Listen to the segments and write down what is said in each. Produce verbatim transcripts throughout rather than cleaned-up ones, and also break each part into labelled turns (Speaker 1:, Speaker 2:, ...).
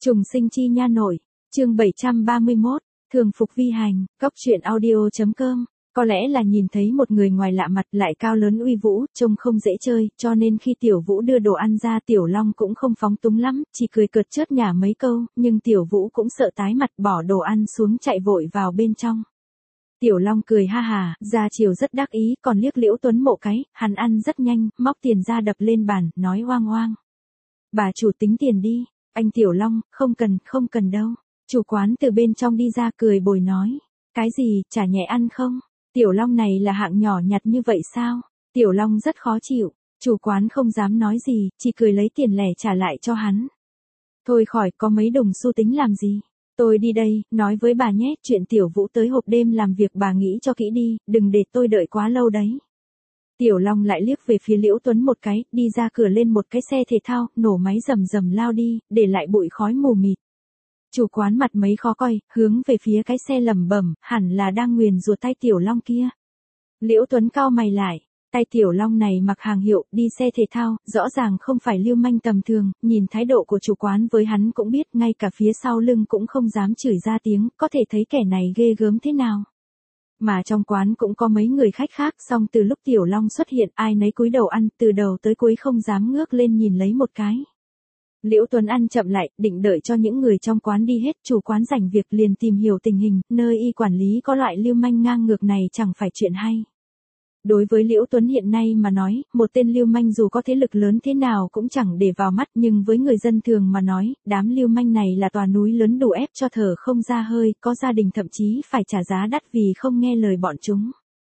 Speaker 1: Trùng sinh chi nha nội, chương bảy trăm ba mươi mốt, thường phục vi hành, góc truyện audio.com. Có lẽ là nhìn thấy một người ngoài lạ mặt lại cao lớn uy vũ, trông không dễ chơi, cho nên khi Tiểu Vũ đưa đồ ăn ra Tiểu Long cũng không phóng túng lắm, chỉ cười cợt chớt nhả mấy câu, nhưng Tiểu Vũ cũng sợ tái mặt bỏ đồ ăn xuống chạy vội vào bên trong. Tiểu Long cười ha hà, ra chiều rất đắc ý, còn liếc Liễu Tuấn một cái, hắn ăn rất nhanh, móc tiền ra đập lên bàn, nói oang oang. Bà chủ tính tiền đi. Anh Tiểu Long, không cần, không cần đâu. Chủ quán từ bên trong đi ra cười bồi nói. Cái gì, chả nhẹ ăn không? Tiểu Long này là hạng nhỏ nhặt như vậy sao? Tiểu Long rất khó chịu. Chủ quán không dám nói gì, chỉ cười lấy tiền lẻ trả lại cho hắn. Thôi khỏi, có mấy đồng xu tính làm gì? Tôi đi đây, nói với bà nhé, chuyện Tiểu Vũ tới hộp đêm làm việc bà nghĩ cho kỹ đi, đừng để tôi đợi quá lâu đấy. Tiểu Long lại liếc về phía Liễu Tuấn một cái, đi ra cửa lên một cái xe thể thao, nổ máy rầm rầm lao đi, để lại bụi khói mù mịt. Chủ quán mặt mấy khó coi, hướng về phía cái xe lẩm bẩm, hẳn là đang nguyền rủa tay Tiểu Long kia. Liễu Tuấn cau mày lại, tay Tiểu Long này mặc hàng hiệu, đi xe thể thao, rõ ràng không phải lưu manh tầm thường, nhìn thái độ của chủ quán với hắn cũng biết, ngay cả phía sau lưng cũng không dám chửi ra tiếng, có thể thấy kẻ này ghê gớm thế nào. Mà trong quán cũng có mấy người khách khác, song từ lúc Tiểu Long xuất hiện ai nấy cúi đầu ăn, từ đầu tới cuối không dám ngước lên nhìn lấy một cái. Liễu Tuấn ăn chậm lại, định đợi cho những người trong quán đi hết, chủ quán rảnh việc liền tìm hiểu tình hình, nơi y quản lý có loại lưu manh ngang ngược này chẳng phải chuyện hay. Đối với Liễu Tuấn hiện nay mà nói, một tên lưu manh dù có thế lực lớn thế nào cũng chẳng để vào mắt, nhưng với người dân thường mà nói, đám lưu manh này là tòa núi lớn đủ ép cho thở không ra hơi, có gia đình thậm chí phải trả giá đắt vì không nghe lời bọn chúng.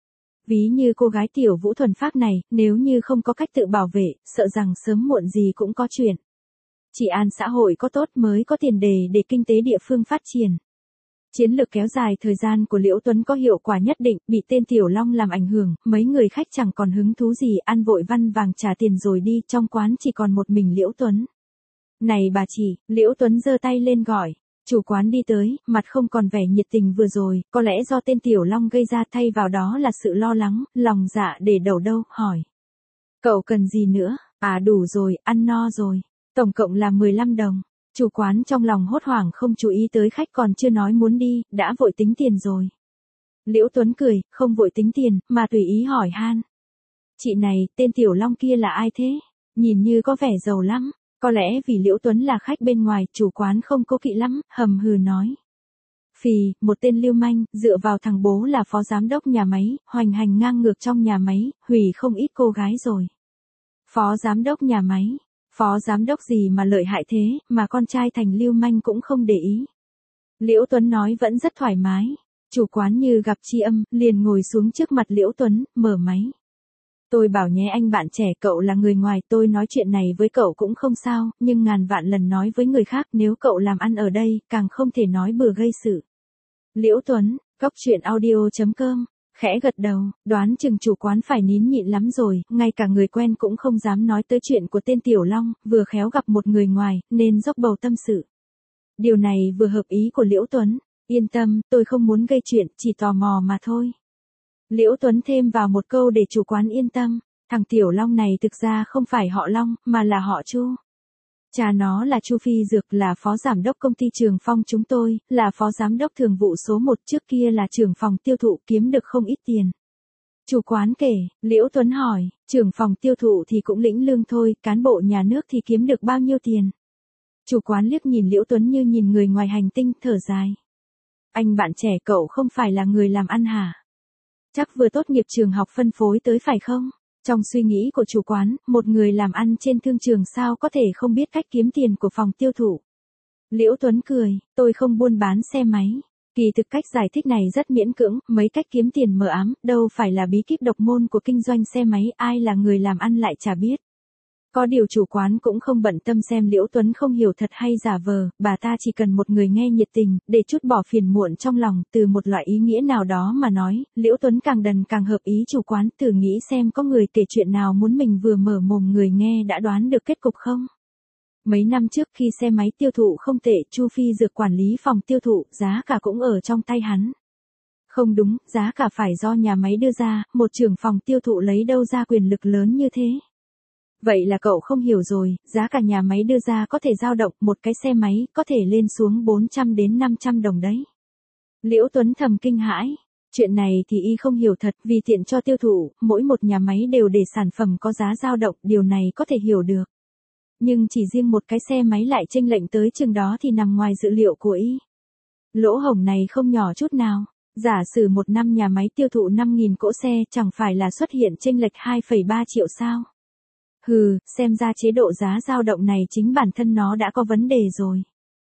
Speaker 1: Ví như cô gái Tiểu Vũ thuần phác này, nếu như không có cách tự bảo vệ, sợ rằng sớm muộn gì cũng có chuyện. Trị an xã hội có tốt mới có tiền đề để kinh tế địa phương phát triển. Chiến lược kéo dài thời gian của Liễu Tuấn có hiệu quả nhất định, bị tên Tiểu Long làm ảnh hưởng, mấy người khách chẳng còn hứng thú gì, ăn vội văn vàng trả tiền rồi đi, trong quán chỉ còn một mình Liễu Tuấn. Này bà chị, Liễu Tuấn giơ tay lên gọi, chủ quán đi tới, mặt không còn vẻ nhiệt tình vừa rồi, có lẽ do tên Tiểu Long gây ra, thay vào đó là sự lo lắng, lòng dạ để đầu đâu, hỏi. Cậu cần gì nữa? À đủ rồi, ăn no rồi, tổng cộng là mười lăm đồng. Chủ quán trong lòng hốt hoảng không chú ý tới khách còn chưa nói muốn đi, đã vội tính tiền rồi. Liễu Tuấn cười, không vội tính tiền, mà tùy ý hỏi han. Chị này, tên Tiểu Long kia là ai thế? Nhìn như có vẻ giàu lắm. Có lẽ vì Liễu Tuấn là khách bên ngoài, chủ quán không cố kỵ lắm, hầm hừ nói. Phì, một tên lưu manh, dựa vào thằng bố là phó giám đốc nhà máy, hoành hành ngang ngược trong nhà máy, hủy không ít cô gái rồi. Phó giám đốc nhà máy. Phó giám đốc gì mà lợi hại thế, mà con trai thành lưu manh cũng không để ý. Liễu Tuấn nói vẫn rất thoải mái. Chủ quán như gặp tri âm, liền ngồi xuống trước mặt Liễu Tuấn, mở máy. Tôi bảo nhé anh bạn trẻ, cậu là người ngoài, tôi nói chuyện này với cậu cũng không sao, nhưng ngàn vạn lần nói với người khác, nếu cậu làm ăn ở đây, càng không thể nói bừa gây sự. Liễu Tuấn, góc truyện audio.com. Khẽ gật đầu, đoán chừng chủ quán phải nín nhịn lắm rồi, ngay cả người quen cũng không dám nói tới chuyện của tên Tiểu Long, vừa khéo gặp một người ngoài, nên dốc bầu tâm sự. Điều này vừa hợp ý của Liễu Tuấn, yên tâm, tôi không muốn gây chuyện, chỉ tò mò mà thôi. Liễu Tuấn thêm vào một câu để chủ quán yên tâm, thằng Tiểu Long này thực ra không phải họ Long, mà là họ Chu. Cha nó là Chu Phi Dược, là phó giám đốc công ty Trường Phong chúng tôi, là phó giám đốc thường vụ số một, trước kia là trưởng phòng tiêu thụ, kiếm được không ít tiền. Chủ quán kể, Liễu Tuấn hỏi, trưởng phòng tiêu thụ thì cũng lĩnh lương thôi, cán bộ nhà nước thì kiếm được bao nhiêu tiền? Chủ quán liếc nhìn Liễu Tuấn như nhìn người ngoài hành tinh, thở dài. Anh bạn trẻ, cậu không phải là người làm ăn hả? Chắc vừa tốt nghiệp trường học phân phối tới phải không? Trong suy nghĩ của chủ quán, một người làm ăn trên thương trường sao có thể không biết cách kiếm tiền của phòng tiêu thụ. Liễu Tuấn cười, tôi không buôn bán xe máy. Kỳ thực cách giải thích này rất miễn cưỡng, mấy cách kiếm tiền mờ ám, đâu phải là bí kíp độc môn của kinh doanh xe máy, ai là người làm ăn lại chả biết. Có điều chủ quán cũng không bận tâm xem Liễu Tuấn không hiểu thật hay giả vờ, bà ta chỉ cần một người nghe nhiệt tình, để chút bỏ phiền muộn trong lòng, từ một loại ý nghĩa nào đó mà nói, Liễu Tuấn càng đần càng hợp ý chủ quán, thử nghĩ xem có người kể chuyện nào muốn mình vừa mở mồm người nghe đã đoán được kết cục không? Mấy năm trước khi xe máy tiêu thụ không tệ, Chu Phi Dược quản lý phòng tiêu thụ, giá cả cũng ở trong tay hắn. Không đúng, giá cả phải do nhà máy đưa ra, một trưởng phòng tiêu thụ lấy đâu ra quyền lực lớn như thế. Vậy là cậu không hiểu rồi, giá cả nhà máy đưa ra có thể dao động, một cái xe máy có thể lên xuống bốn trăm đến năm trăm đồng đấy. Liễu Tuấn thầm kinh hãi. Chuyện này thì y không hiểu thật, vì tiện cho tiêu thụ, mỗi một nhà máy đều để sản phẩm có giá dao động, điều này có thể hiểu được. Nhưng chỉ riêng một cái xe máy lại chênh lệch tới chừng đó thì nằm ngoài dự liệu của y. Lỗ hổng này không nhỏ chút nào. Giả sử một năm nhà máy tiêu thụ năm nghìn cỗ xe, chẳng phải là xuất hiện chênh lệch hai phẩy ba triệu sao? Hừ, xem ra chế độ giá dao động này chính bản thân nó đã có vấn đề rồi.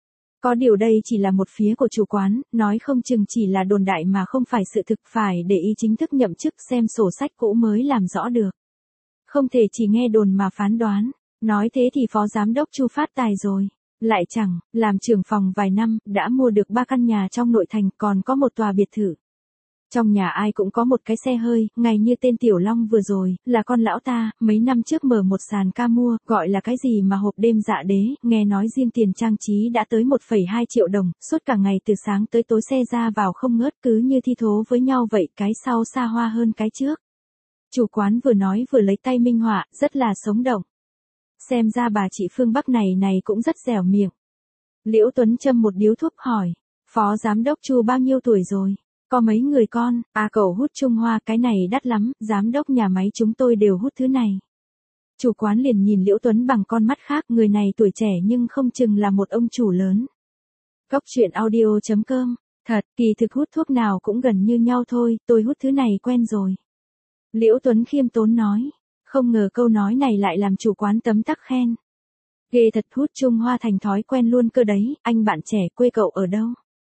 Speaker 1: Có điều đây chỉ là một phía của chủ quán, nói không chừng chỉ là đồn đại mà không phải sự thực, phải để y chính thức nhậm chức xem sổ sách cũ mới làm rõ được. Không thể chỉ nghe đồn mà phán đoán, nói thế thì phó giám đốc Chu phát tài rồi. Lại chẳng, làm trưởng phòng vài năm, đã mua được ba căn nhà trong nội thành, còn có một tòa biệt thự. Trong nhà ai cũng có một cái xe hơi, ngay như tên Tiểu Long vừa rồi, là con lão ta, mấy năm trước mở một sàn ca mua, gọi là cái gì mà hộp đêm dạ đế, nghe nói riêng tiền trang trí đã tới một phẩy hai triệu đồng, suốt cả ngày từ sáng tới tối xe ra vào không ngớt, cứ như thi thố với nhau vậy, cái sau xa hoa hơn cái trước. Chủ quán vừa nói vừa lấy tay minh họa, rất là sống động. Xem ra bà chị phương Bắc này này cũng rất dẻo miệng. Liễu Tuấn châm một điếu thuốc hỏi, phó giám đốc Chu bao nhiêu tuổi rồi? Có mấy người con? À, cậu hút Trung Hoa, cái này đắt lắm, giám đốc nhà máy chúng tôi đều hút thứ này. Chủ quán liền nhìn Liễu Tuấn bằng con mắt khác, người này tuổi trẻ nhưng không chừng là một ông chủ lớn. Cốc truyện audio chấm com, thật, kỳ thực hút thuốc nào cũng gần như nhau thôi, tôi hút thứ này quen rồi. Liễu Tuấn khiêm tốn nói, không ngờ câu nói này lại làm chủ quán tấm tắc khen. Ghê thật, hút Trung Hoa thành thói quen luôn cơ đấy, anh bạn trẻ quê cậu ở đâu?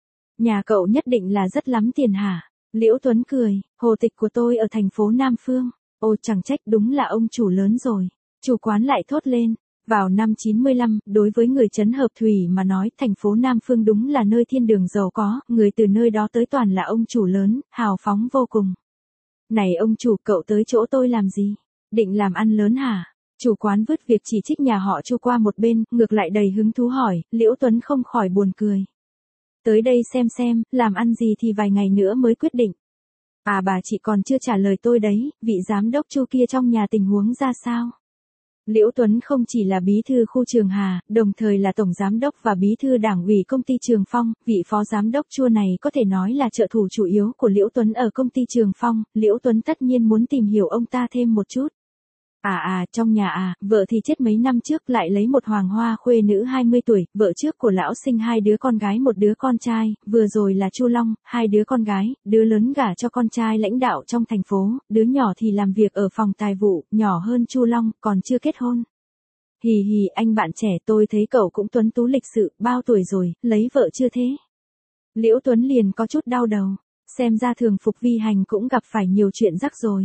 Speaker 1: Nhà cậu nhất định là rất lắm tiền hả? Liễu Tuấn cười, hồ tịch của tôi ở thành phố Nam Phương. Ồ, chẳng trách, đúng là ông chủ lớn rồi. Chủ quán lại thốt lên, vào năm chín mươi lăm, đối với người trấn Hợp Thủy mà nói, thành phố Nam Phương đúng là nơi thiên đường giàu có, người từ nơi đó tới toàn là ông chủ lớn, hào phóng vô cùng. Này ông chủ, cậu tới chỗ tôi làm gì? Định làm ăn lớn hả? Chủ quán vứt việc chỉ trích nhà họ Chu qua một bên, ngược lại đầy hứng thú hỏi, Liễu Tuấn không khỏi buồn cười. Tới đây xem xem, làm ăn gì thì vài ngày nữa mới quyết định. À, bà chị còn chưa trả lời tôi đấy, vị giám đốc Chu kia trong nhà tình huống ra sao? Liễu Tuấn không chỉ là bí thư khu Trường Hà, đồng thời là tổng giám đốc và bí thư đảng ủy công ty Trường Phong, vị phó giám đốc Chu này có thể nói là trợ thủ chủ yếu của Liễu Tuấn ở công ty Trường Phong, Liễu Tuấn tất nhiên muốn tìm hiểu ông ta thêm một chút. À à, trong nhà à, vợ thì chết mấy năm trước, lại lấy một hoàng hoa khuê nữ hai mươi tuổi, vợ trước của lão sinh hai đứa con gái một đứa con trai, vừa rồi là Chu Long, hai đứa con gái, đứa lớn gả cho con trai lãnh đạo trong thành phố, đứa nhỏ thì làm việc ở phòng tài vụ, nhỏ hơn Chu Long, còn chưa kết hôn. Hì hì, anh bạn trẻ, tôi thấy cậu cũng tuấn tú lịch sự, bao tuổi rồi, lấy vợ chưa thế? Liễu Tuấn liền có chút đau đầu, xem ra Thường Phục Vi Hành cũng gặp phải nhiều chuyện rắc rồi.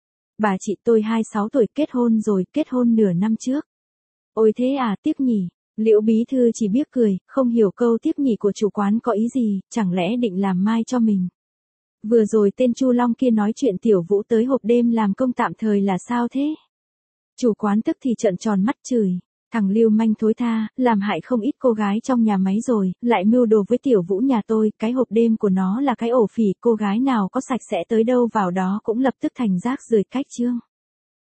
Speaker 1: Bà chị tôi hai mươi sáu tuổi, kết hôn rồi, kết hôn nửa năm trước. Ôi thế à, tiếc nhỉ. Liễu bí thư chỉ biết cười, không hiểu câu tiếc nhỉ của chủ quán có ý gì, chẳng lẽ định làm mai cho mình. Vừa rồi tên Chu Long kia nói chuyện Tiểu Vũ tới hộp đêm làm công tạm thời là sao thế? Chủ quán tức thì trợn tròn mắt chửi, thằng lưu manh thối tha, làm hại không ít cô gái trong nhà máy rồi, lại mưu đồ với Tiểu Vũ nhà tôi, cái hộp đêm của nó là cái ổ phỉ, cô gái nào có sạch sẽ tới đâu vào đó cũng lập tức thành rác rưởi cách chương.